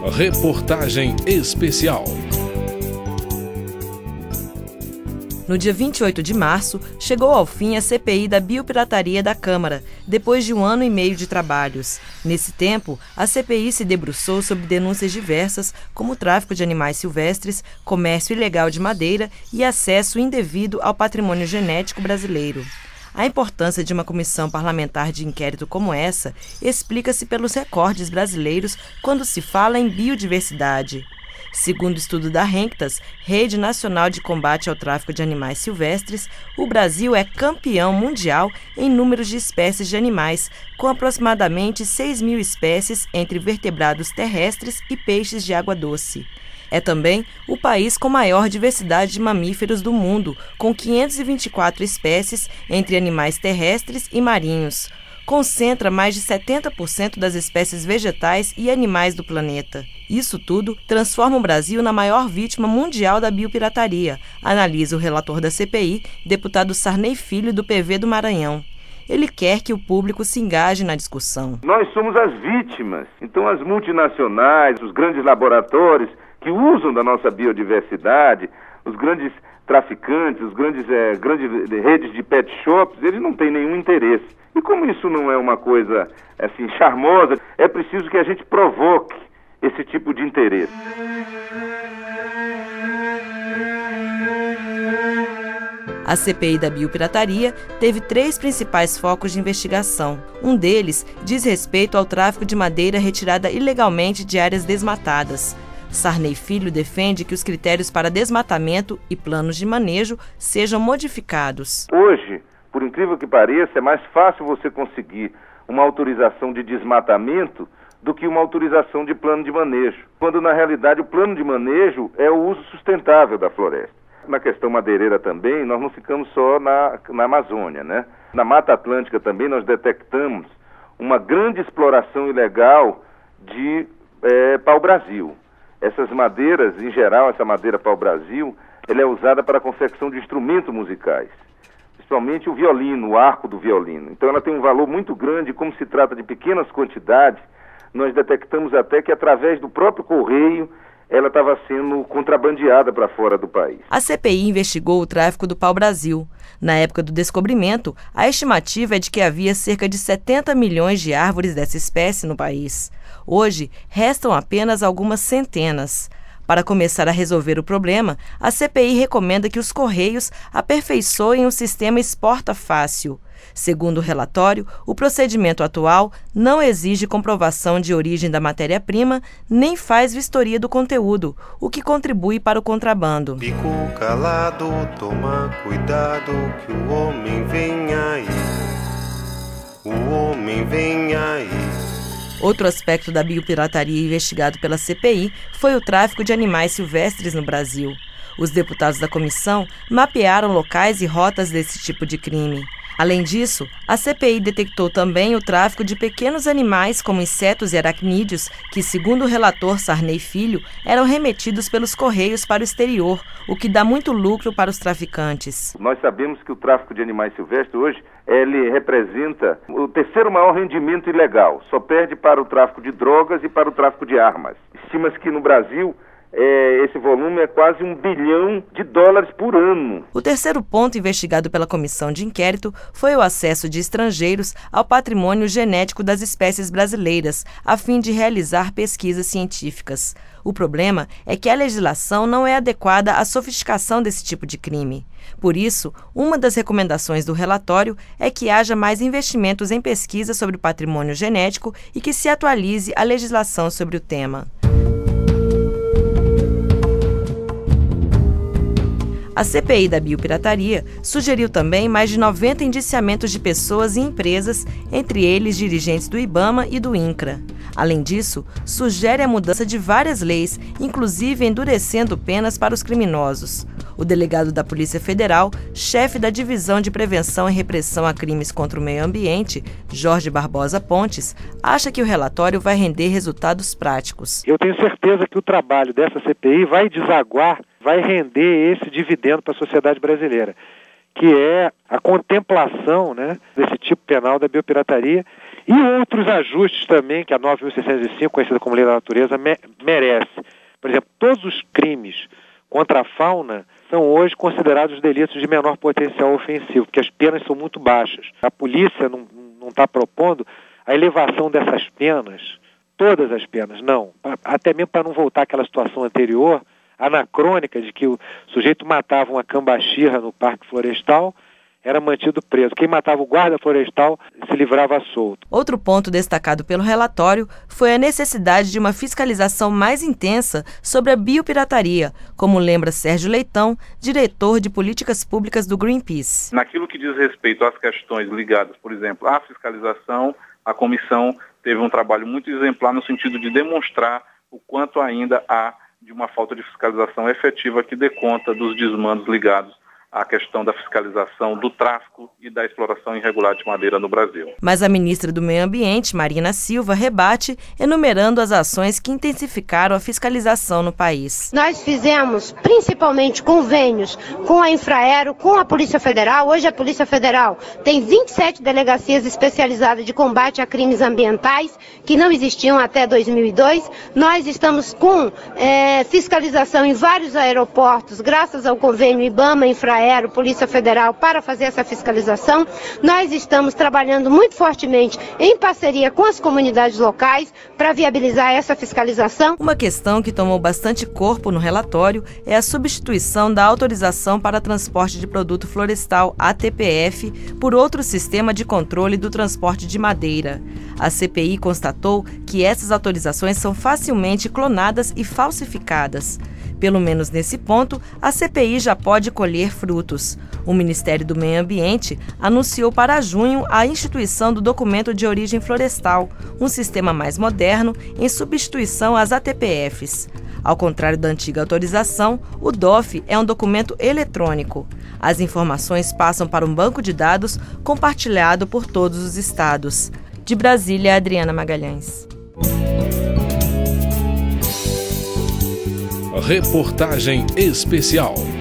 Reportagem especial. No dia 28 de março, chegou ao fim a CPI da biopirataria da Câmara, depois de 1 ano e meio de trabalhos. Nesse tempo, a CPI se debruçou sobre denúncias diversas, como o tráfico de animais silvestres, comércio ilegal de madeira e acesso indevido ao patrimônio genético brasileiro. A importância de uma comissão parlamentar de inquérito como essa explica-se pelos recordes brasileiros quando se fala em biodiversidade. Segundo o estudo da Renktas, Rede Nacional de Combate ao Tráfico de Animais Silvestres, o Brasil é campeão mundial em números de espécies de animais, com aproximadamente 6.000 espécies entre vertebrados terrestres e peixes de água doce. É também o país com maior diversidade de mamíferos do mundo, com 524 espécies entre animais terrestres e marinhos. Concentra mais de 70% das espécies vegetais e animais do planeta. Isso tudo transforma o Brasil na maior vítima mundial da biopirataria, analisa o relator da CPI, deputado Sarney Filho, do PV do Maranhão. Ele quer que o público se engaje na discussão. Nós somos as vítimas. Então as multinacionais, os grandes laboratórios que usam da nossa biodiversidade, os grandes traficantes, os grandes redes de pet shops, eles não têm nenhum interesse. E como isso não é uma coisa assim charmosa, é preciso que a gente provoque esse tipo de interesse. A CPI da biopirataria teve 3 principais focos de investigação. Um deles diz respeito ao tráfico de madeira retirada ilegalmente de áreas desmatadas. Sarney Filho defende que os critérios para desmatamento e planos de manejo sejam modificados. Hoje, por incrível que pareça, é mais fácil você conseguir uma autorização de desmatamento do que uma autorização de plano de manejo, quando na realidade o plano de manejo é o uso sustentável da floresta. Na questão madeireira também, nós não ficamos só na Amazônia, né? Na Mata Atlântica também nós detectamos uma grande exploração ilegal de pau-brasil. Essas madeiras, em geral, essa madeira pau-brasil, ela é usada para a confecção de instrumentos musicais, principalmente o violino, o arco do violino. Então ela tem um valor muito grande, como se trata de pequenas quantidades, nós detectamos até que através do próprio correio ela estava sendo contrabandeada para fora do país. A CPI investigou o tráfico do pau-brasil. Na época do descobrimento, a estimativa é de que havia cerca de 70 milhões de árvores dessa espécie no país. Hoje, restam apenas algumas centenas. Para começar a resolver o problema, a CPI recomenda que os Correios aperfeiçoem o sistema Exporta Fácil. Segundo o relatório, o procedimento atual não exige comprovação de origem da matéria-prima, nem faz vistoria do conteúdo, o que contribui para o contrabando. Fico calado, toma cuidado que o homem vem aí. O homem vem aí. Outro aspecto da biopirataria investigado pela CPI foi o tráfico de animais silvestres no Brasil. Os deputados da comissão mapearam locais e rotas desse tipo de crime. Além disso, a CPI detectou também o tráfico de pequenos animais como insetos e aracnídeos que, segundo o relator Sarney Filho, eram remetidos pelos Correios para o exterior, o que dá muito lucro para os traficantes. Nós sabemos que o tráfico de animais silvestres hoje ele representa o terceiro maior rendimento ilegal, só perde para o tráfico de drogas e para o tráfico de armas. Estima-se que no Brasil esse volume é quase $1 bilhão por ano. O terceiro ponto investigado pela comissão de inquérito foi o acesso de estrangeiros ao patrimônio genético das espécies brasileiras, a fim de realizar pesquisas científicas. O problema é que a legislação não é adequada à sofisticação desse tipo de crime. Por isso, uma das recomendações do relatório é que haja mais investimentos em pesquisa sobre o patrimônio genético e que se atualize a legislação sobre o tema. A CPI da biopirataria sugeriu também mais de 90 indiciamentos de pessoas e empresas, entre eles dirigentes do IBAMA e do INCRA. Além disso, sugere a mudança de várias leis, inclusive endurecendo penas para os criminosos. O delegado da Polícia Federal, chefe da Divisão de Prevenção e Repressão a Crimes contra o Meio Ambiente, Jorge Barbosa Pontes, acha que o relatório vai render resultados práticos. Eu tenho certeza que o trabalho dessa CPI vai desaguar, vai render esse dividendo para a sociedade brasileira, que é a contemplação, desse tipo penal da biopirataria E outros ajustes também que a 9.605, conhecida como Lei da Natureza, merece. Por exemplo, todos os crimes contra a fauna são hoje considerados delitos de menor potencial ofensivo, porque as penas são muito baixas. A polícia não está propondo a elevação dessas penas, todas as penas, não. Até mesmo para não voltar àquela situação anterior, anacrônica, de que o sujeito matava uma cambaxirra no Parque Florestal, era mantido preso. Quem matava o guarda florestal se livrava solto. Outro ponto destacado pelo relatório foi a necessidade de uma fiscalização mais intensa sobre a biopirataria, como lembra Sérgio Leitão, diretor de políticas públicas do Greenpeace. Naquilo que diz respeito às questões ligadas, por exemplo, à fiscalização, a comissão teve um trabalho muito exemplar no sentido de demonstrar o quanto ainda há de uma falta de fiscalização efetiva que dê conta dos desmandos ligados à questão da fiscalização do tráfico e da exploração irregular de madeira no Brasil. Mas a ministra do Meio Ambiente, Marina Silva, rebate, enumerando as ações que intensificaram a fiscalização no país. Nós fizemos principalmente convênios com a Infraero, com a Polícia Federal. Hoje a Polícia Federal tem 27 delegacias especializadas de combate a crimes ambientais, que não existiam até 2002. Nós estamos com fiscalização em vários aeroportos, graças ao convênio IBAMA, Infraero, Polícia Federal, para fazer essa fiscalização. Nós estamos trabalhando muito fortemente em parceria com as comunidades locais para viabilizar essa fiscalização. Uma questão que tomou bastante corpo no relatório é a substituição da autorização para transporte de produto florestal, ATPF, por outro sistema de controle do transporte de madeira. A CPI constatou que essas autorizações são facilmente clonadas e falsificadas. Pelo menos nesse ponto, a CPI já pode colher frutos. O Ministério do Meio Ambiente anunciou para junho a instituição do documento de origem florestal, um sistema mais moderno em substituição às ATPFs. Ao contrário da antiga autorização, o DOF é um documento eletrônico. As informações passam para um banco de dados compartilhado por todos os estados. De Brasília, Adriana Magalhães. Reportagem especial.